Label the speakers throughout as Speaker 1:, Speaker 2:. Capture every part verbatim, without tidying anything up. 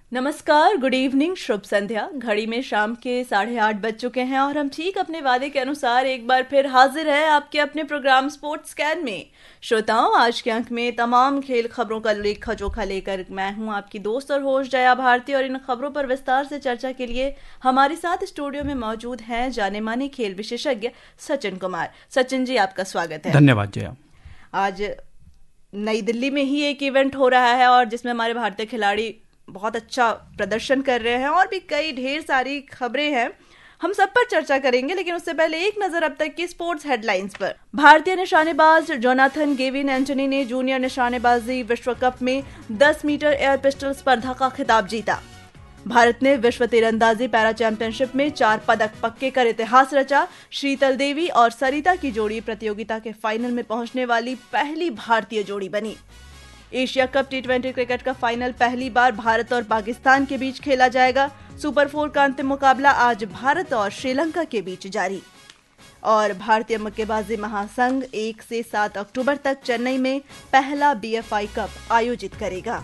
Speaker 1: नमस्कार, good evening, शुभ संध्या। घड़ी में शाम के साढ़े आठ बज चुके हैं और हम ठीक अपने वादे के अनुसार एक बार फिर हाजिर है आपके अपने प्रोग्राम स्पोर्ट्स स्कैन में। श्रोताओं, आज के अंक में तमाम खेल खबरों का लेखा जोखा लेकर मैं हूं आपकी दोस्त और होस्ट जया भारती, और इन खबरों पर विस्तार से चर्चा के लिए हमारे साथ स्टूडियो में मौजूद हैं जाने माने खेल विशेषज्ञ सचिन कुमार। सचिन जी, आपका स्वागत है।
Speaker 2: धन्यवाद जया।
Speaker 1: आज नई दिल्ली में ही एक इवेंट हो रहा है और जिसमें हमारे भारतीय खिलाड़ी बहुत अच्छा प्रदर्शन कर रहे हैं और भी कई ढेर सारी खबरें हैं, हम सब पर चर्चा करेंगे। लेकिन उससे पहले एक नजर अब तक की स्पोर्ट्स हेडलाइंस पर। भारतीय निशानेबाज जोनाथन गेविन एंटनी ने जूनियर निशानेबाजी विश्व कप में दस मीटर एयर पिस्टल स्पर्धा का खिताब जीता। भारत ने विश्व तीरंदाजी पैरा चैंपियनशिप में चार पदक पक्के कर इतिहास रचा। शीतल देवी और सरिता की जोड़ी प्रतियोगिता के फाइनल में पहुंचने वाली पहली भारतीय जोड़ी बनी। Asia cup T twenty cricket का फाइनल पहली बार भारत और पाकिस्तान के बीच खेला जाएगा। सुपर फोर का अंतिम मुकाबला आज भारत और श्रीलंका के बीच जारी। और भारतीय मुक्केबाजी महासंघ एक से सात अक्टूबर तक चेन्नई में पहला बी एफ आई कप आयोजित करेगा।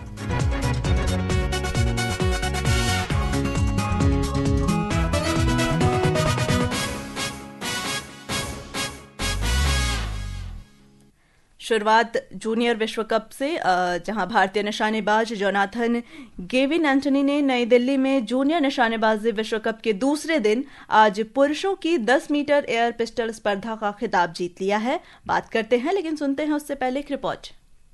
Speaker 1: शुरुआत जूनियर विश्व कप से, जहां भारतीय निशानेबाज जोनाथन गेविन एंटनी ने नई दिल्ली में जूनियर निशानेबाजी विश्व कप के दूसरे दिन आज पुरुषों की दस मीटर एयर पिस्टल स्पर्धा का खिताब जीत लिया है। बात करते हैं, लेकिन सुनते हैं उससे पहले एक रिपोर्ट।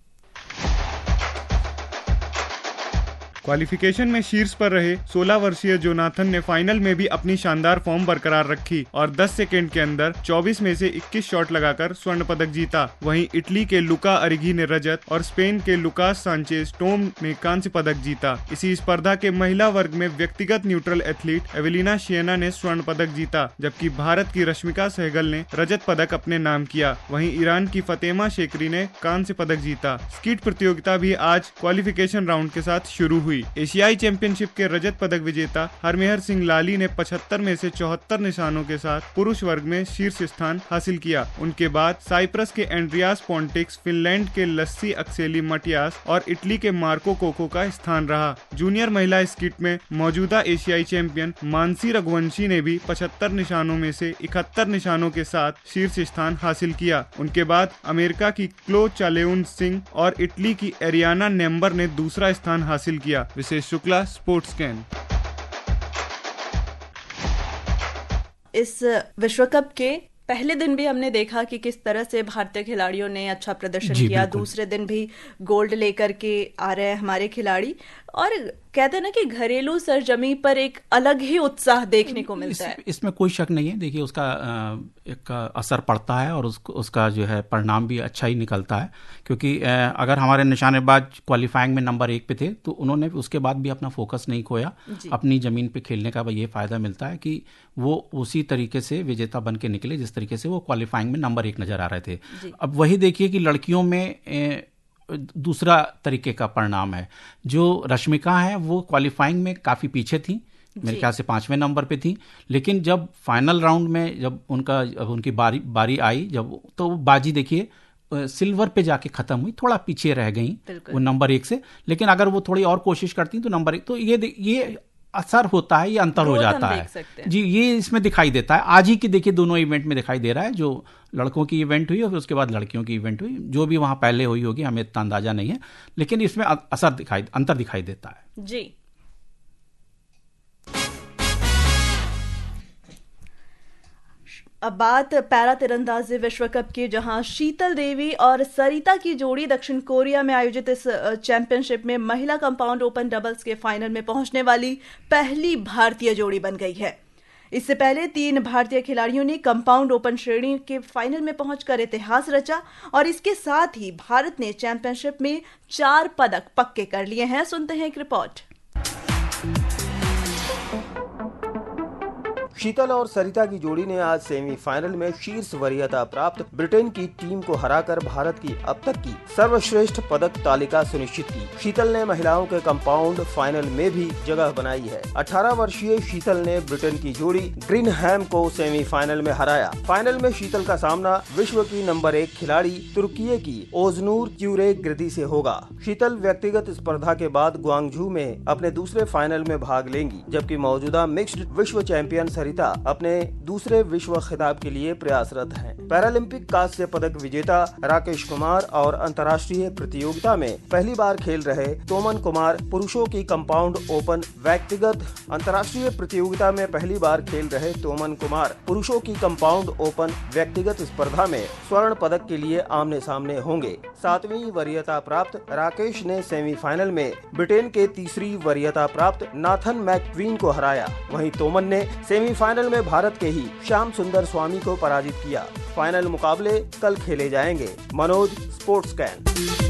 Speaker 3: क्वालिफिकेशन में शीर्ष पर रहे सोलह वर्षीय जोनाथन ने फाइनल में भी अपनी शानदार फॉर्म बरकरार रखी और दस सेकंड के अंदर चौबीस में से इक्कीस शॉट लगाकर स्वर्ण पदक जीता। वहीं इटली के लुका अरिगी ने रजत और स्पेन के लुकास सांचेज टोम ने कांस्य पदक जीता। इसी स्पर्धा के महिला वर्ग में व्यक्तिगत न्यूट्रल एथलीट एवेलिना शिएना ने स्वर्ण पदक जीता, जबकि भारत की रश्मिका सहगल ने रजत पदक अपने नाम किया। वहीं ईरान की फतेमा शेकरी ने कांस्य पदक जीता। स्कीट प्रतियोगिता भी आज क्वालिफिकेशन राउंड के साथ शुरू हुई। एशियाई चैंपियनशिप के रजत पदक विजेता हरमेहर सिंह लाली ने पचहत्तर में से चौहत्तर निशानों के साथ पुरुष वर्ग में शीर्ष स्थान हासिल किया। उनके बाद साइप्रस के एंड्रियास पोंटिक्स, फिनलैंड के लस्सी अक्सेली मटियास और इटली के मार्को कोको का स्थान रहा। जूनियर महिला स्कीट में मौजूदा एशियाई चैंपियन मानसी रघुवंशी ने भी पचहत्तर निशानों में से इकहत्तर निशानों के साथ शीर्ष स्थान हासिल किया। उनके बाद अमेरिका की क्लो चालेउन सिंह और इटली की एरियाना नेम्बर ने दूसरा स्थान हासिल किया। Vishesh Shukla, sports scan.
Speaker 1: इस विश्व कप के पहले दिन भी हमने देखा कि किस तरह से भारतीय खिलाड़ियों ने अच्छा प्रदर्शन किया। दूसरे दिन भी गोल्ड लेकर के आ रहे हैं हमारे खिलाड़ी, और कहते हैं ना कि घरेलू सरजमी पर एक अलग ही उत्साह देखने को मिलता
Speaker 2: इस,
Speaker 1: है।
Speaker 2: इसमें कोई शक नहीं है। देखिए, उसका एक असर पड़ता है और उसको उसका जो है परिणाम भी अच्छा ही निकलता है, क्योंकि अगर हमारे निशानेबाज क्वालिफाइंग में नंबर एक पे थे तो उन्होंने उसके बाद भी अपना फोकस नहीं खोया। अपनी जमीन पे खेलने का ये फायदा मिलता है कि वो उसी तरीके से विजेता बन के निकले जिस तरीके से वो क्वालिफाइंग में नंबर एक नजर आ रहे थे। अब वही देखिए कि लड़कियों में दूसरा तरीके का परिणाम है। जो रश्मिका है वो क्वालिफाइंग में काफी पीछे थी, मेरे ख्याल से पांचवें नंबर पे थी, लेकिन जब फाइनल राउंड में जब उनका जब उनकी बारी बारी आई जब तो बाजी देखिए सिल्वर पे जाके खत्म हुई, थोड़ा पीछे रह गई वो नंबर एक से। लेकिन अगर वो थोड़ी और कोशिश करती तो नंबर एक, तो ये ये असर होता है, ये अंतर हो जाता है जी। ये इसमें दिखाई देता है। आज ही की देखिए दोनों इवेंट में दिखाई दे रहा है। जो लड़कों की इवेंट हुई और फिर उसके बाद लड़कियों की इवेंट हुई, जो भी वहां पहले हुई होगी हमें इतना अंदाजा नहीं है, लेकिन इसमें असर दिखाई अंतर दिखाई देता है
Speaker 1: जी। अब बात पैरा तीरंदाजी विश्व कप की, जहां शीतल देवी और सरिता की जोड़ी दक्षिण कोरिया में आयोजित इस चैंपियनशिप में महिला कंपाउंड ओपन डबल्स के फाइनल में पहुंचने वाली पहली भारतीय जोड़ी बन गई है। इससे पहले तीन भारतीय खिलाड़ियों ने कंपाउंड ओपन श्रेणी के फाइनल में पहुंचकर इतिहास रचा और इसके साथ ही भारत ने चैंपियनशिप में चार पदक पक्के कर लिए हैं। सुनते हैं एक रिपोर्ट।
Speaker 4: शीतल और सरिता की जोड़ी ने आज सेमीफाइनल में शीर्ष वरीयता प्राप्त ब्रिटेन की टीम को हराकर भारत की अब तक की सर्वश्रेष्ठ पदक तालिका सुनिश्चित की। शीतल ने महिलाओं के कंपाउंड फाइनल में भी जगह बनाई है। अठारह वर्षीय शीतल ने ब्रिटेन की जोड़ी ग्रिनहैम को सेमीफाइनल में हराया। फाइनल में शीतल का सामना विश्व की नंबर एक खिलाड़ी तुर्की की ओजनूर क्यूरेग्रिदी से होगा। शीतल व्यक्तिगत स्पर्धा के बाद ग्वांगझू में अपने दूसरे फाइनल में भाग लेंगी, जबकि मौजूदा मिक्स्ड विश्व चैंपियन सरिता अपने दूसरे विश्व खिताब के लिए प्रयासरत हैं। पैरालंपिक कांस्य पदक विजेता राकेश कुमार और अंतर्राष्ट्रीय प्रतियोगिता में पहली बार खेल रहे तोमन कुमार पुरुषों की कंपाउंड ओपन व्यक्तिगत अंतर्राष्ट्रीय प्रतियोगिता में पहली बार खेल रहे तोमन कुमार पुरुषों की कंपाउंड ओपन व्यक्तिगत स्पर्धा में स्वर्ण पदक के लिए आमने सामने होंगे। सातवीं वरीयता प्राप्त राकेश ने सेमीफाइनल में ब्रिटेन के तीसरी वरीयता प्राप्त नाथन मैकक्वीन को हराया। वहीं तोमन ने सेमीफाइनल में भारत के ही श्याम सुंदर स्वामी को पराजित किया। फाइनल मुकाबले कल खेले जाएंगे। Manoj, sports scan.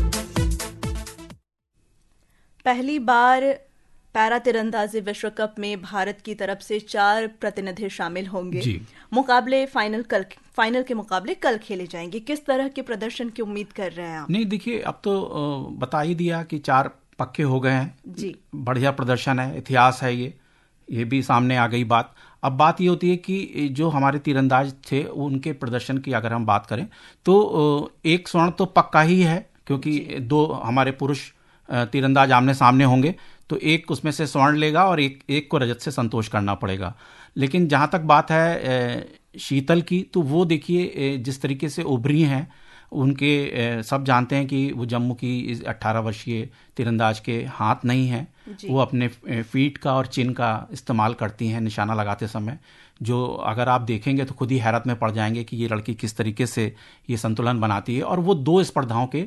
Speaker 1: पहली बार पैरा तीरंदाजी विश्व कप में भारत की तरफ से चार प्रतिनिधि शामिल होंगे।
Speaker 2: जी।
Speaker 1: मुकाबले फाइनल कल फाइनल के मुकाबले कल खेले जाएंगे। किस तरह के प्रदर्शन की उम्मीद कर रहे हैं आप?
Speaker 2: नहीं, देखिए, अब तो बता ही दिया कि चार पक्के हो गए हैं।
Speaker 1: जी,
Speaker 2: बढ़िया प्रदर्शन है, इतिहास है, ये ये भी सामने आ गई बात। अब बात ये होती है कि जो हमारे तीरंदाज थे उनके प्रदर्शन की अगर हम बात करें तो एक स्वर्ण तो पक्का ही है, क्योंकि दो हमारे पुरुष तीरंदाज आमने सामने होंगे, तो एक उसमें से स्वर्ण लेगा और एक एक को रजत से संतोष करना पड़ेगा। लेकिन जहाँ तक बात है शीतल की, तो वो देखिए जिस तरीके से उभरी हैं, उनके सब जानते हैं कि वो जम्मू की अट्ठारह वर्षीय तीरंदाज के हाथ नहीं हैं, वो अपने फीट का और चिन का इस्तेमाल करती हैं निशाना लगाते समय, जो अगर आप देखेंगे तो खुद ही हैरत में पड़ जाएंगे कि ये लड़की किस तरीके से ये संतुलन बनाती है। और वो दो स्पर्धाओं के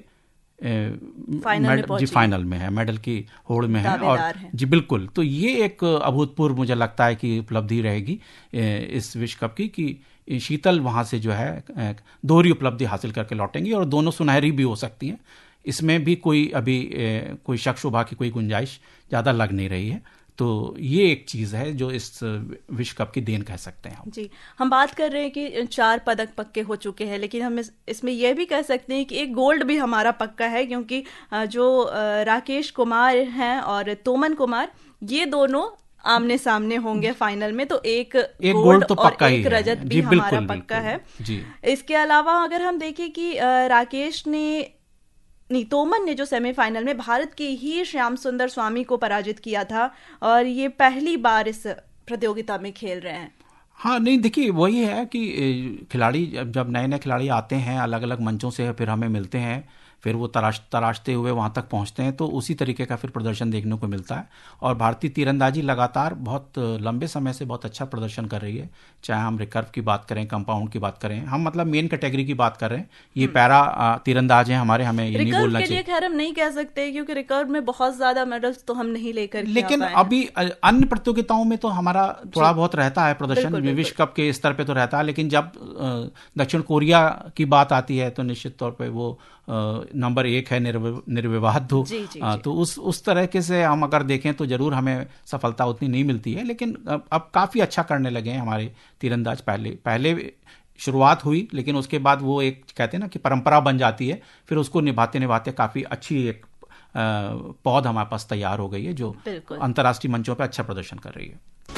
Speaker 1: फाइनल
Speaker 2: जी फाइनल में है, मेडल की होड़ में है। और है। जी बिल्कुल, तो ये एक अभूतपूर्व मुझे लगता है कि उपलब्धि रहेगी इस विश्व कप की, कि शीतल वहां से जो है दोहरी उपलब्धि हासिल करके लौटेंगी और दोनों सुनहरी भी हो सकती हैं। इसमें भी कोई अभी ए, कोई शक शुबा की कोई गुंजाइश ज़्यादा लग नहीं रही है। तो ये एक चीज़ है जो इस विश्व कप की देन कह सकते हैं हम।
Speaker 1: जी, हम बात कर रहे हैं कि चार पदक पक्के हो चुके हैं, लेकिन हम इस, इसमें यह भी कह सकते हैं कि एक गोल्ड भी हमारा पक्का है, क्योंकि जो राकेश कुमार हैं और तोमन कुमार, ये दोनों आमने सामने होंगे फाइनल में, तो एक,
Speaker 2: एक
Speaker 1: गोल्ड,
Speaker 2: गोल्ड तो
Speaker 1: और
Speaker 2: पक्का
Speaker 1: एक रजत भी हमारा पक्का है।
Speaker 2: जी।
Speaker 1: इसके अलावा अगर हम देखें कि राकेश ने नहीं तोमन ने जो सेमीफाइनल में भारत के ही श्याम सुंदर स्वामी को पराजित किया था, और ये पहली बार इस प्रतियोगिता में खेल रहे हैं।
Speaker 2: हाँ, नहीं, देखिए, वही है कि खिलाड़ी जब नए नए खिलाड़ी आते हैं अलग अलग मंचों से, फिर हमें मिलते हैं, फिर वो तराश तराशते हुए वहाँ तक पहुँचते हैं, तो उसी तरीके का फिर प्रदर्शन देखने को मिलता है। और भारतीय तीरंदाजी लगातार बहुत लंबे समय से बहुत अच्छा प्रदर्शन कर रही है, चाहे हम रिकर्व की बात करें, कंपाउंड की बात करें, हम मतलब मेन कैटेगरी की बात कर रहे हैं। ये पैरा तीरंदाज हैं हमारे, हमें ये नहीं बोलना चाहिए।
Speaker 1: खैर हम नहीं कह सकते, क्योंकि रिकर्व में बहुत ज्यादा मेडल्स तो हम नहीं लेकर,
Speaker 2: लेकिन अभी अन्य प्रतियोगिताओं में तो हमारा थोड़ा बहुत रहता है प्रदर्शन, विश्व कप के स्तर पे तो रहता है। लेकिन जब दक्षिण कोरिया की बात आती है तो निश्चित तौर पर वो नंबर एक है, निर्विवाद हो। तो उस उस तरह के से हम अगर देखें तो जरूर हमें सफलता उतनी नहीं मिलती है, लेकिन अब, अब काफी अच्छा करने लगे हैं हमारे तीरंदाज। पहले पहले शुरुआत हुई, लेकिन उसके बाद वो एक कहते हैं ना कि परंपरा बन जाती है, फिर उसको निभाते निभाते काफी अच्छी एक पौध हमारे पास तैयार हो गई है, जो अंतर्राष्ट्रीय मंचों पर अच्छा प्रदर्शन कर रही है।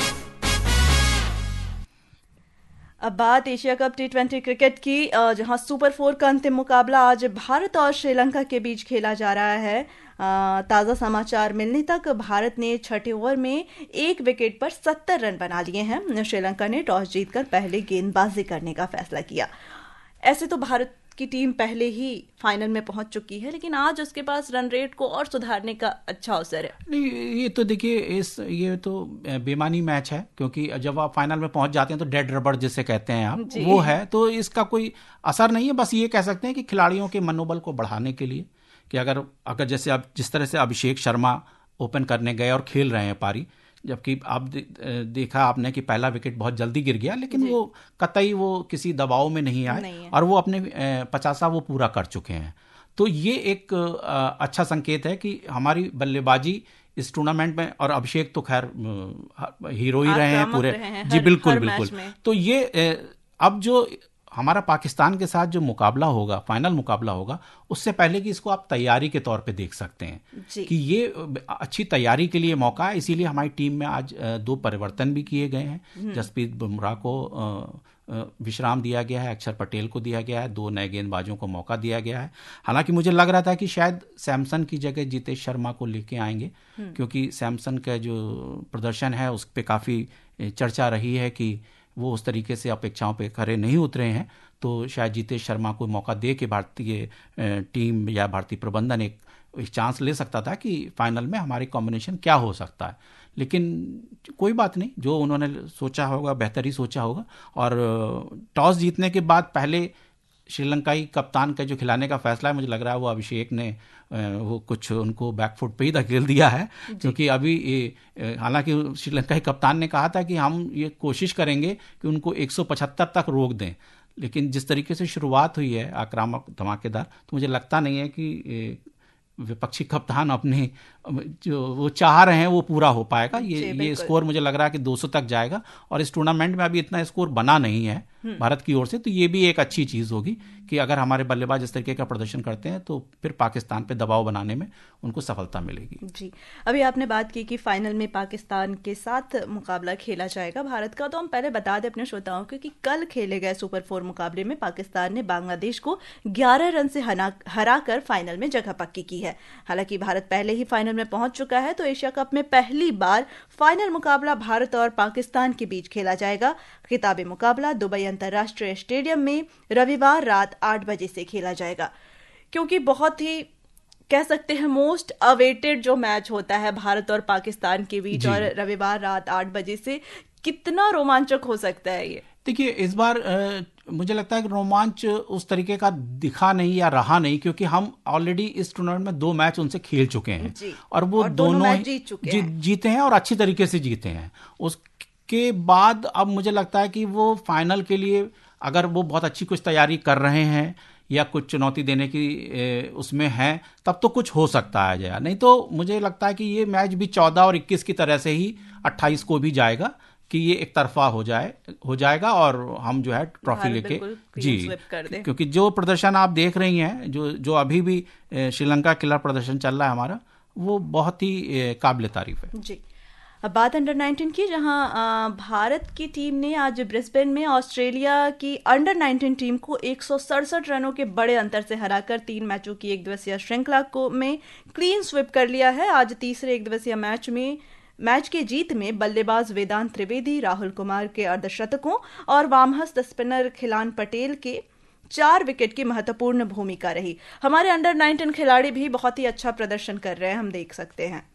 Speaker 1: अब बात Asia cup T twenty cricket की, जहां सुपर फोर का अंतिम मुकाबला आज भारत और श्रीलंका के बीच खेला जा रहा है। ताज़ा समाचार मिलने तक भारत ने छठे ओवर में एक विकेट पर सत्तर रन बना लिए हैं। श्रीलंका ने टॉस जीतकर पहले गेंदबाजी करने का फैसला किया। ऐसे तो भारत की टीम पहले ही फाइनल में पहुंच चुकी है, लेकिन आज उसके पास रन रेट को और सुधारने का अच्छा अवसर है।
Speaker 2: नहीं, ये तो देखिए, इस ये तो बेमानी मैच है, क्योंकि जब आप फाइनल में पहुंच जाते हैं तो डेड रबर जिसे कहते हैं आप, वो है, तो इसका कोई असर नहीं है। बस ये कह सकते हैं कि खिलाड़ियों के मनोबल को बढ़ाने के लिए, कि अगर अगर जैसे अब जिस तरह से अभिषेक शर्मा ओपन करने गए और खेल रहे हैं पारी, जबकि आप दे, देखा आपने कि पहला विकेट बहुत जल्दी गिर गया, लेकिन वो कतई वो किसी दबाव में नहीं आए, नहीं और वो अपने पचासा वो पूरा कर चुके हैं। तो ये एक अच्छा संकेत है कि हमारी बल्लेबाजी इस टूर्नामेंट में, और अभिषेक तो खैर हीरो ही रहे हैं पूरे,
Speaker 1: रहे हैं
Speaker 2: जी
Speaker 1: हर,
Speaker 2: बिल्कुल
Speaker 1: हर
Speaker 2: बिल्कुल। तो ये अब जो हमारा पाकिस्तान के साथ जो मुकाबला होगा, फाइनल मुकाबला होगा, उससे पहले कि इसको आप तैयारी के तौर पे देख सकते हैं कि ये अच्छी तैयारी के लिए मौका है। इसीलिए हमारी टीम में आज दो परिवर्तन भी किए गए हैं। जसप्रीत बुमराह को विश्राम दिया गया है, अक्षर पटेल को दिया गया है, दो नए गेंदबाजों को मौका दिया गया है। हालांकि मुझे लग रहा था कि शायद सैमसन की जगह जितेश शर्मा को लेके आएंगे, क्योंकि सैमसन का जो प्रदर्शन है उस पर काफ़ी चर्चा रही है कि वो उस तरीके से अपेक्षाओं पे खरे नहीं उतरे हैं। तो शायद जितेश शर्मा को मौका दे के भारतीय टीम या भारतीय प्रबंधन एक चांस ले सकता था कि फाइनल में हमारी कॉम्बिनेशन क्या हो सकता है। लेकिन कोई बात नहीं, जो उन्होंने सोचा होगा बेहतर ही सोचा होगा। और टॉस जीतने के बाद पहले श्रीलंकाई कप्तान का जो खिलाने का फैसला है, मुझे लग रहा है वो अभिषेक ने वो कुछ उनको बैकफुट पे ही धकेल दिया है, क्योंकि अभी हालांकि श्रीलंकाई कप्तान ने कहा था कि हम ये कोशिश करेंगे कि उनको एक सौ पचहत्तर तक रोक दें, लेकिन जिस तरीके से शुरुआत हुई है आक्रामक धमाकेदार, तो मुझे लगता नहीं है कि विपक्षी कप्तान अपने जो वो चाह रहे हैं वो पूरा हो पाएगा। ये ये स्कोर मुझे लग रहा है कि दो सौ तक जाएगा, और इस टूर्नामेंट में अभी इतना स्कोर बना नहीं है भारत की ओर से। तो ये भी एक अच्छी चीज होगी कि अगर हमारे बल्लेबाज इस तरीके का प्रदर्शन करते हैं तो फिर पाकिस्तान पे दबाव बनाने में उनको सफलता मिलेगी।
Speaker 1: जी, अभी आपने बात की कि फाइनल में पाकिस्तान के साथ मुकाबला खेला जाएगा भारत का, तो हम पहले बता दें अपने श्रोताओं को कि कल खेले गए सुपर फोर मुकाबले में पाकिस्तान ने बांग्लादेश को ग्यारह रन से हरा कर फाइनल में जगह पक्की की है। हालांकि भारत पहले ही फाइनल में पहुंच चुका है, तो एशिया कप में पहली बार फाइनल मुकाबला भारत और पाकिस्तान के बीच खेला जाएगा। खिताबी मुकाबला दुबई अंतर्राष्ट्रीय स्टेडियम में रविवार रात आठ बजे से खेला जाएगा, क्योंकि बहुत ही कह सकते हैं मोस्ट अवेटेड जो मैच होता है भारत और पाकिस्तान के बीच, और रविवार रात आठ बजे से कितना रोमांचक हो सकता है ये।
Speaker 2: देखिए, इस बार आ, मुझे लगता है कि रोमांच उस तरीके का दिखा नहीं या रहा नहीं, क्योंकि हम ऑलरेडी इस टूर्नामेंट में दो मैच उनसे खेल चुके हैं और वो और दोनों, दोनों
Speaker 1: जीत चुके
Speaker 2: जी,
Speaker 1: हैं।
Speaker 2: जीते हैं और अच्छी तरीके से जीते हैं। उसके बाद अब मुझे लगता है कि वो फाइनल के लिए अगर वो बहुत अच्छी कुछ तैयारी कर रहे हैं या कुछ चुनौती देने की उसमें है, तब तो कुछ हो सकता है जया। नहीं तो मुझे लगता है कि ये मैच भी चौदह और इक्कीस की तरह से ही अट्ठाईस को भी जाएगा, कि ये एक तरफा हो जाए हो जाएगा और हम जो है ट्रॉफी लेके जी कर दे। क्योंकि जो प्रदर्शन आप देख रही हैं, जो जो अभी भी श्रीलंका खिलाफ प्रदर्शन चल रहा है हमारा, वो बहुत ही काबिल तारीफ है
Speaker 1: जी। अब बात अंडर नाइनटीन की, जहां भारत की टीम ने आज ब्रिस्बेन में ऑस्ट्रेलिया की अंडर नाइनटीन टीम को एक सौ सड़सठ रनों के बड़े अंतर से हराकर तीन मैचों की एक दिवसीय श्रृंखला को में क्लीन स्वीप कर लिया है। आज तीसरे एक दिवसीय मैच में मैच की जीत में बल्लेबाज वेदांत त्रिवेदी, राहुल कुमार के अर्धशतकों और वामहस्त स्पिनर खिलान पटेल के चार विकेट की महत्वपूर्ण भूमिका रही। हमारे अंडर नाइनटीन खिलाड़ी भी बहुत ही अच्छा प्रदर्शन कर रहे हैं, हम देख सकते हैं।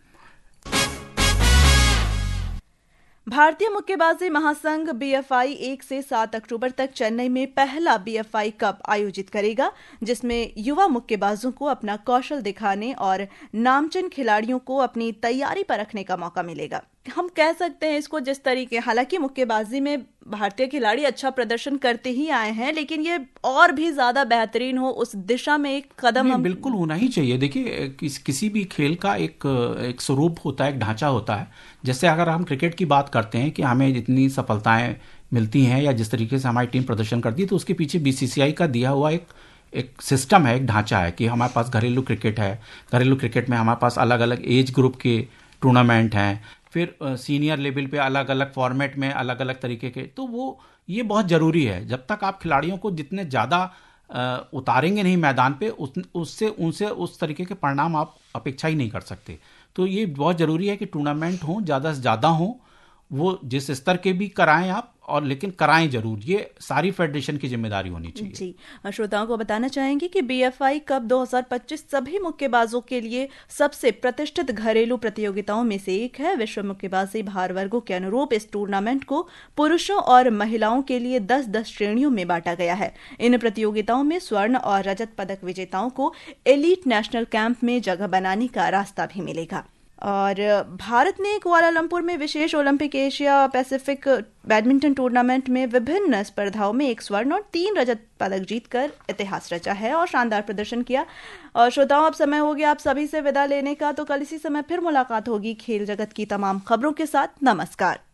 Speaker 1: भारतीय मुक्केबाजी महासंघ बीएफआई एक से सात अक्टूबर तक चेन्नई में पहला बीएफआई कप आयोजित करेगा, जिसमें युवा मुक्केबाजों को अपना कौशल दिखाने और नामचीन खिलाड़ियों को अपनी तैयारी परखने का मौका मिलेगा। हम कह सकते हैं इसको जिस तरीके, हालांकि मुक्केबाजी में भारतीय खिलाड़ी अच्छा प्रदर्शन करते ही आए हैं, लेकिन ये और भी ज्यादा बेहतरीन हो उस दिशा में एक कदम हम
Speaker 2: बिल्कुल होना ही चाहिए। देखिए, किस, किसी भी खेल का एक एक स्वरूप होता है, एक ढांचा होता है। जैसे अगर हम क्रिकेट की बात करते हैं कि हमें जितनी सफलताएं मिलती हैं या जिस तरीके से हमारी टीम प्रदर्शन करती है, तो उसके पीछे बीसीसीआई का दिया हुआ एक एक सिस्टम है, एक ढांचा है कि हमारे पास घरेलू क्रिकेट है। घरेलू क्रिकेट में हमारे पास अलग अलग एज ग्रुप के टूर्नामेंट हैं, फिर सीनियर लेवल पे अलग अलग फॉर्मेट में अलग अलग तरीके के, तो वो ये बहुत ज़रूरी है। जब तक आप खिलाड़ियों को जितने ज़्यादा उतारेंगे नहीं मैदान पे, उस, उससे उनसे उस तरीके के परिणाम आप अपेक्षा ही नहीं कर सकते। तो ये बहुत ज़रूरी है कि टूर्नामेंट हो, ज़्यादा से ज़्यादा हो, वो जिस स्तर के भी कराएं आप, और लेकिन कराएं जरूर। ये सारी फेडरेशन की जिम्मेदारी होनी चाहिए।
Speaker 1: जी, श्रोताओं को बताना चाहेंगे कि बीएफआई कप दो हज़ार पच्चीस सभी मुक्केबाजों के लिए सबसे प्रतिष्ठित घरेलू प्रतियोगिताओं में से एक है। विश्व मुक्केबाजी भार वर्गों के अनुरूप इस टूर्नामेंट को पुरुषों और महिलाओं के लिए दस दस श्रेणियों में बांटा गया है। इन प्रतियोगिताओं में स्वर्ण और रजत पदक विजेताओं को एलीट नेशनल कैंप में जगह बनाने का रास्ता भी मिलेगा। और भारत ने कुआलालंपुर में विशेष Olympic Asia Pacific badminton tournament में विभिन्न स्पर्धाओं में एक स्वर्ण और तीन रजत पदक जीतकर इतिहास रचा है और शानदार प्रदर्शन किया। और श्रोताओं, अब समय हो गया आप सभी से विदा लेने का, तो कल इसी समय फिर मुलाकात होगी खेल जगत की तमाम खबरों के साथ। नमस्कार।